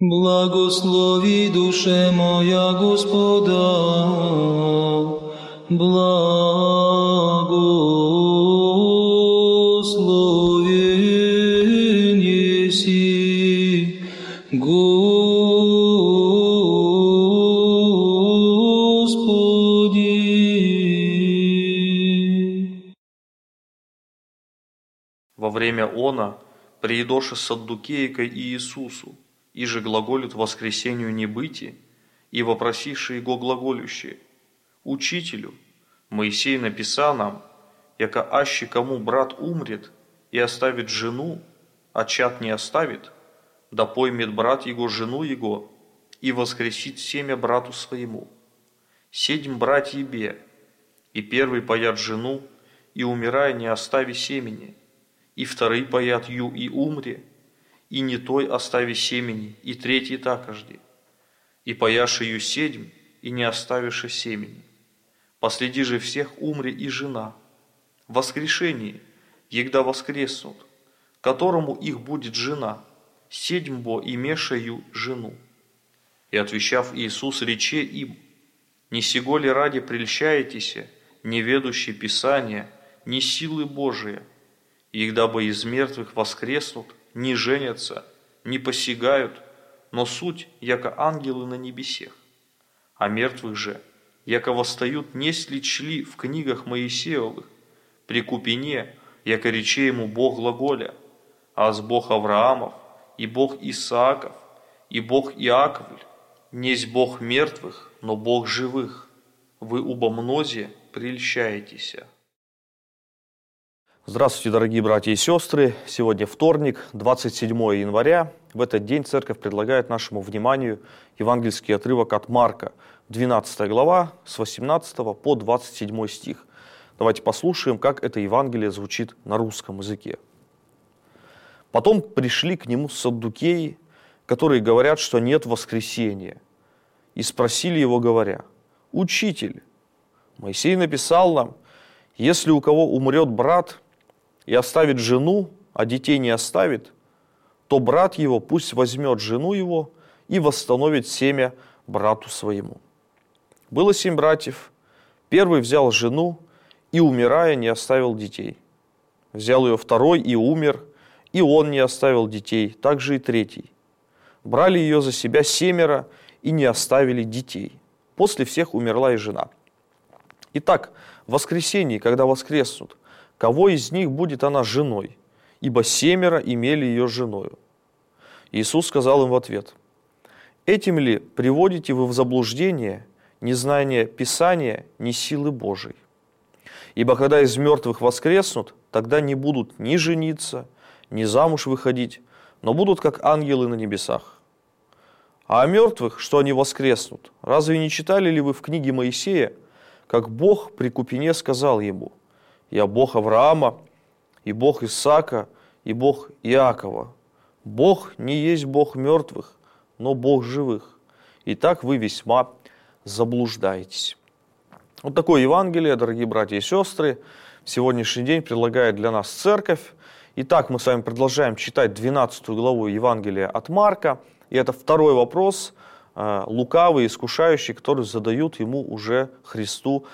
Благослови, душе моя, Господа, благословен еси, Господи. Во время она приидоше Саддукеи и Иисусу, и же глаголют воскресению небыти, и вопросивши его глаголющие: «Учителю, Моисей написал нам, яко аще кому брат умрет и оставит жену, а чад не оставит, да поймет брат его жену его и воскресит семя брату своему. Седьм братья бе, и первый паят жену, и умирая не остави семени, и второй паят ю и умре, и не той остави семени, и третий такожди, и паяши ю седьм, и не оставиши семени. Последи же всех умре и жена. В воскрешении, егда воскреснут, которому их будет жена, седьм бо имешаю жену». И отвечав Иисус, рече им: «Не сего ли ради прельщаетеся, не ведущие Писания, не силы Божия, егда бы из мертвых воскреснут, не женятся, не посягают, но суть, яко ангелы на небесех. А мертвых же, яко восстают, несли чли в книгах Моисеевых, при купине, яко рече ему Бог глаголя, аз Бог Авраамов, и Бог Исааков, и Бог Иаковль, несть Бог мертвых, но Бог живых. Вы оба мнозе прельщаетеся». Здравствуйте, дорогие братья и сестры! Сегодня вторник, 27 января. В этот день Церковь предлагает нашему вниманию евангельский отрывок от Марка, 12 глава, с 18 по 27 стих. Давайте послушаем, как это Евангелие звучит на русском языке. «Потом пришли к нему саддукеи, которые говорят, что нет воскресения, и спросили его, говоря: «Учитель, Моисей написал нам, если у кого умрет брат и оставит жену, а детей не оставит, то брат его пусть возьмет жену его и восстановит семя брату своему. Было 7 братьев. Первый взял жену и, умирая, не оставил детей. Взял ее второй и умер, и он не оставил детей, также и третий. Брали ее за себя 7 и не оставили детей. После всех умерла и жена. Итак, в воскресенье, когда воскреснут, кого из них будет она женой? Ибо 7 имели ее женою». Иисус сказал им в ответ: «Этим ли приводите вы в заблуждение незнание Писания, ни силы Божией? Ибо когда из мертвых воскреснут, тогда не будут ни жениться, ни замуж выходить, но будут как ангелы на небесах. А о мертвых, что они воскреснут, разве не читали ли вы в книге Моисея, как Бог при купине сказал ему: «Я Бог Авраама, и Бог Исаака, и Бог Иакова. Бог не есть Бог мертвых, но Бог живых. Итак, вы весьма заблуждаетесь». Вот такое Евангелие, дорогие братья и сестры, в сегодняшний день предлагает для нас Церковь. Итак, мы с вами продолжаем читать 12 главу Евангелия от Марка. И это второй вопрос, лукавый, искушающий, который задают ему уже Христу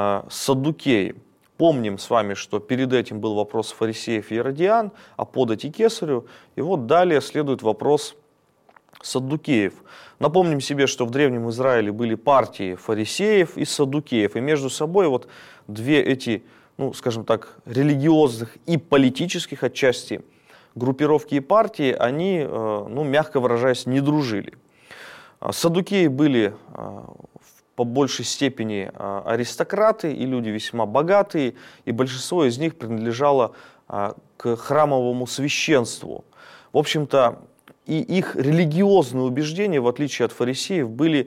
саддукеи. Помним с вами, что перед этим был вопрос фарисеев и иродиан о подати кесарю. И вот далее следует вопрос саддукеев. Напомним себе, что в Древнем Израиле были партии фарисеев и саддукеев. И между собой вот две эти, скажем так, религиозных и политических отчасти группировки и партии, они, мягко выражаясь, не дружили. Саддукеи были по большей степени аристократы и люди весьма богатые, и большинство из них принадлежало к храмовому священству. В общем-то, и их религиозные убеждения, в отличие от фарисеев, были,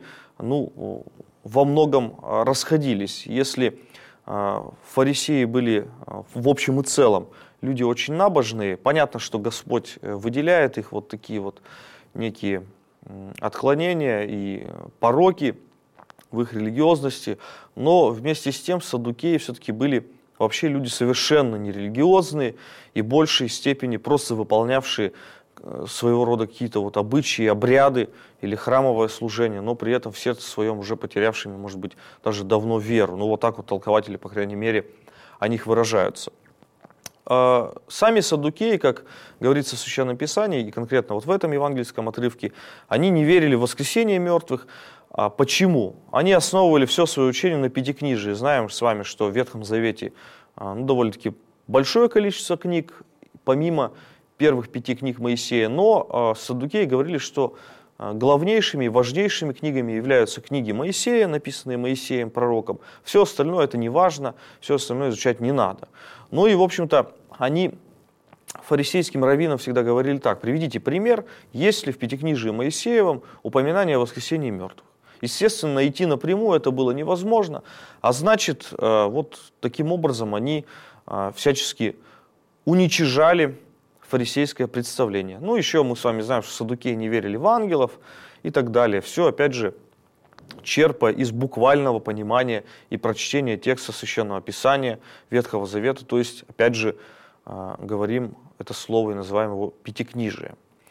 во многом расходились. Если фарисеи были в общем и целом люди очень набожные, понятно, что Господь выделяет их вот такие вот некие отклонения и пороки в их религиозности, но вместе с тем саддукеи все-таки были вообще люди совершенно нерелигиозные и в большей степени просто выполнявшие своего рода какие-то вот обычаи, обряды или храмовое служение, но при этом в сердце своем уже потерявшими, может быть, даже давно веру. Ну, вот так вот толкователи, по крайней мере, о них выражаются. Сами саддукеи, как говорится в Священном Писании, и конкретно вот в этом евангельском отрывке, они не верили в воскресение мертвых. Почему? Они основывали все свое учение на Пятикнижии. Знаем с вами, что в Ветхом Завете довольно-таки большое количество книг, помимо первых 5 книг Моисея, но саддукеи говорили, что главнейшими и важнейшими книгами являются книги Моисея, написанные Моисеем, пророком. Все остальное это не важно, все остальное изучать не надо. Ну и, в общем-то, они фарисейским раввинам всегда говорили так: приведите пример, есть ли в Пятикнижии Моисеевом упоминание о воскресении мертвых. Естественно, найти напрямую это было невозможно, а значит, вот таким образом они всячески уничижали фарисейское представление. Ну, еще мы с вами знаем, что саддукеи не верили в ангелов и так далее. Все, опять же, черпая из буквального понимания и прочтения текста Священного Писания Ветхого Завета, то есть, опять же, говорим это слово и называем его Пятикнижие.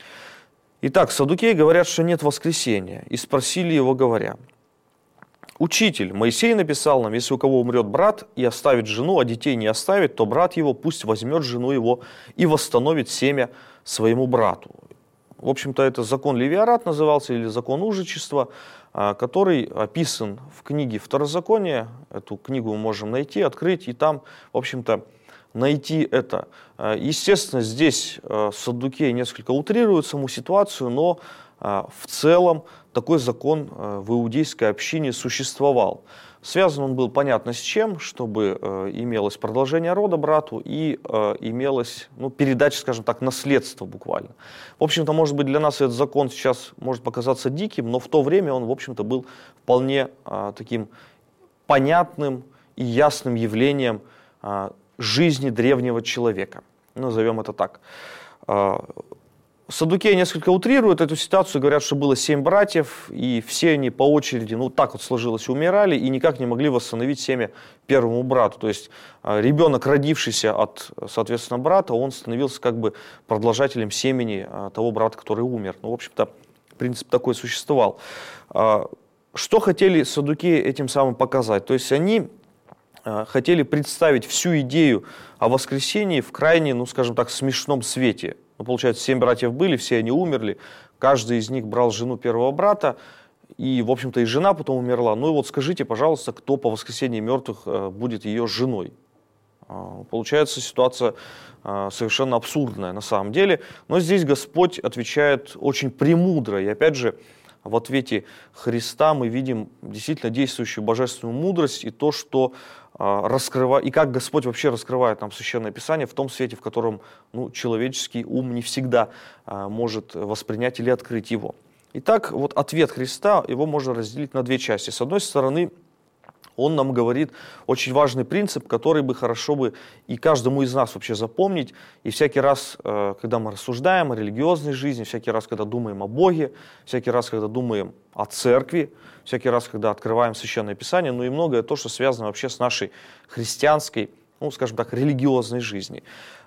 Итак, саддукеи говорят, что нет воскресения, и спросили его, говоря: «Учитель, Моисей написал нам, если у кого умрет брат и оставит жену, а детей не оставит, то брат его пусть возьмет жену его и восстановит семя своему брату». В общем-то, это закон Левиарат назывался, или закон ужичества, который описан в книге Второзакония. Эту книгу мы можем найти, открыть, и там, в общем-то, найти это. Естественно, здесь саддукеи несколько утрируют саму ситуацию, но в целом такой закон в иудейской общине существовал. Связан он был понятно с чем, чтобы имелось продолжение рода брату и имелось, передача, скажем так, наследства буквально. В общем-то, может быть, для нас этот закон сейчас может показаться диким, но в то время он, в общем-то, был вполне таким понятным и ясным явлением жизни древнего человека. Назовем это так. Саддукеи несколько утрируют эту ситуацию, говорят, что было 7 братьев, и все они по очереди, так вот сложилось, умирали, и никак не могли восстановить семя первому брату. То есть ребенок, родившийся от, соответственно, брата, он становился как бы продолжателем семени того брата, который умер. В общем-то, принцип такой существовал. Что хотели саддукеи этим самым показать? То есть они хотели представить всю идею о воскресении в крайне, скажем так, смешном свете. Получается, 7 братьев были, все они умерли, каждый из них брал жену первого брата, и, в общем-то, и жена потом умерла. Ну и вот скажите, пожалуйста, кто по воскресении мертвых будет ее женой? Получается ситуация совершенно абсурдная на самом деле, но здесь Господь отвечает очень премудро, и опять же, в ответе Христа мы видим действительно действующую божественную мудрость и то, что и как Господь вообще раскрывает нам Священное Писание в том свете, в котором человеческий ум не всегда может воспринять или открыть его. Итак, вот ответ Христа, его можно разделить на 2 части. С одной стороны, он нам говорит очень важный принцип, который бы хорошо бы и каждому из нас вообще запомнить. И всякий раз, когда мы рассуждаем о религиозной жизни, всякий раз, когда думаем о Боге, всякий раз, когда думаем о церкви, всякий раз, когда открываем Священное Писание, и многое то, что связано вообще с нашей христианской, скажем так, религиозной жизнью.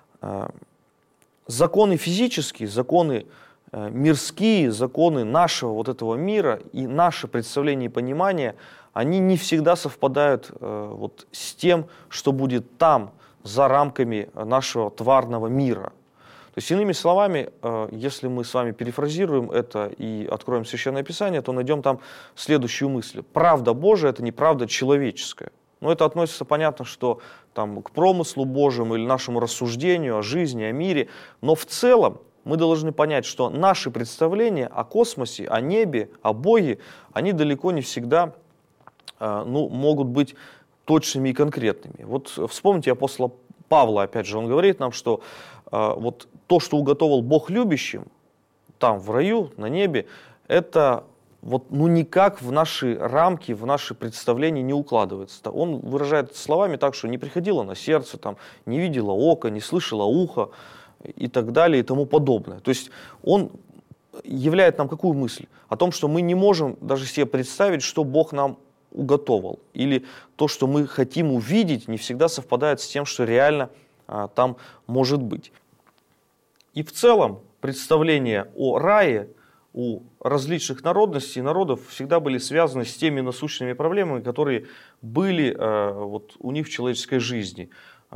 Законы физические, законы мирские, законы нашего вот этого мира и наше представление и понимание, они не всегда совпадают с тем, что будет там, за рамками нашего тварного мира. То есть, иными словами, если мы с вами перефразируем это и откроем Священное Писание, то найдем там следующую мысль. Правда Божия – это не правда человеческая. Но это относится, понятно, что там, к промыслу Божьему или нашему рассуждению о жизни, о мире. Но в целом мы должны понять, что наши представления о космосе, о небе, о Боге, они далеко не всегда могут быть точными и конкретными. Вот вспомните апостола Павла, опять же, он говорит нам, что вот то, что уготовил Бог любящим, там, в раю, на небе, это никак в наши рамки, в наши представления не укладывается. Он выражает словами так, что не приходило на сердце, там, не видело око, не слышало ухо и так далее и тому подобное. То есть он являет нам какую мысль? О том, что мы не можем даже себе представить, что Бог нам уготовил. Или то, что мы хотим увидеть, не всегда совпадает с тем, что реально там может быть. И в целом представления о рае у различных народностей и народов всегда были связаны с теми насущными проблемами, которые были вот у них в человеческой жизни.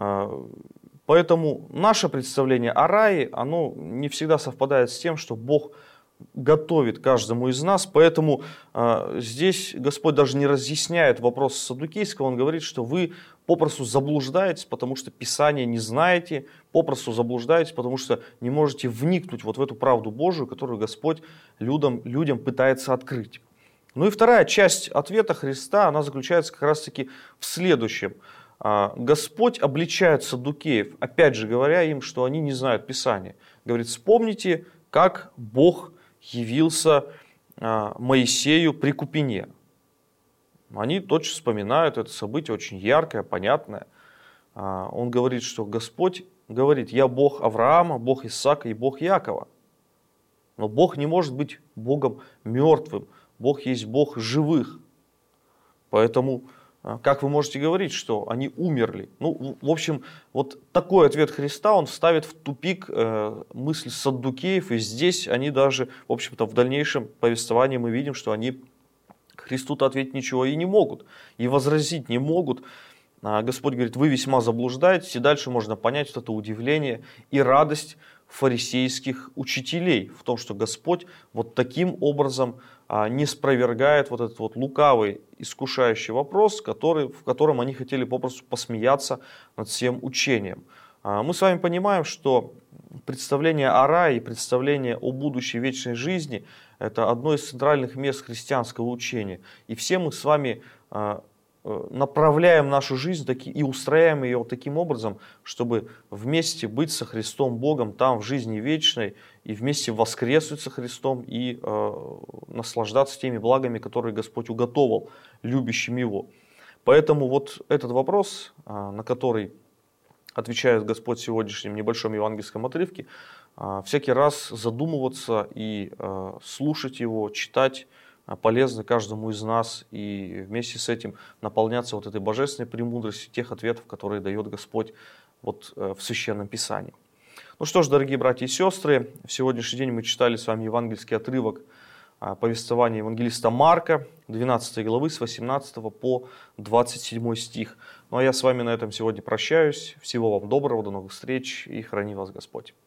Поэтому наше представление о рае, оно не всегда совпадает с тем, что Бог готовит каждому из нас. Поэтому здесь Господь даже не разъясняет вопрос саддукейского, Он говорит, что вы попросту заблуждаетесь, потому что Писание не знаете, попросту заблуждаетесь, потому что не можете вникнуть вот в эту правду Божию, которую Господь людям пытается открыть. Ну и вторая часть ответа Христа, она заключается как раз-таки в следующем. Господь обличает саддукеев, опять же говоря им, что они не знают Писания. Говорит, вспомните, как Бог явился Моисею при Купине. Они точно вспоминают это событие, очень яркое, понятное. Он говорит, что Господь говорит, я Бог Авраама, Бог Исаака и Бог Якова. Но Бог не может быть Богом мертвым. Бог есть Бог живых. Поэтому как вы можете говорить, что они умерли? Ну, в общем, вот такой ответ Христа, он ставит в тупик мысль саддукеев, и здесь они даже, в общем-то, в дальнейшем повествовании мы видим, что они Христу-то ответить ничего и не могут, и возразить не могут. Господь говорит, вы весьма заблуждаетесь, и дальше можно понять вот это удивление и радость фарисейских учителей в том, что Господь вот таким образом не спровергает вот этот вот лукавый, искушающий вопрос, в котором они хотели попросту посмеяться над всем учением. Мы с вами понимаем, что представление о рае и представление о будущей вечной жизни – это одно из центральных мест христианского учения. И все мы с вами направляем нашу жизнь и устраиваем ее таким образом, чтобы вместе быть со Христом Богом там в жизни вечной и вместе воскреснуть со Христом и наслаждаться теми благами, которые Господь уготовал любящим Его. Поэтому вот этот вопрос, на который отвечает Господь в сегодняшнем небольшом евангельском отрывке, всякий раз задумываться и слушать его, читать полезно каждому из нас и вместе с этим наполняться вот этой божественной премудростью тех ответов, которые дает Господь вот в Священном Писании. Ну что ж, дорогие братья и сестры, в сегодняшний день мы читали с вами евангельский отрывок повествования евангелиста Марка, 12 главы с 18 по 27 стих. Ну а я с вами на этом сегодня прощаюсь. Всего вам доброго, до новых встреч и храни вас Господь.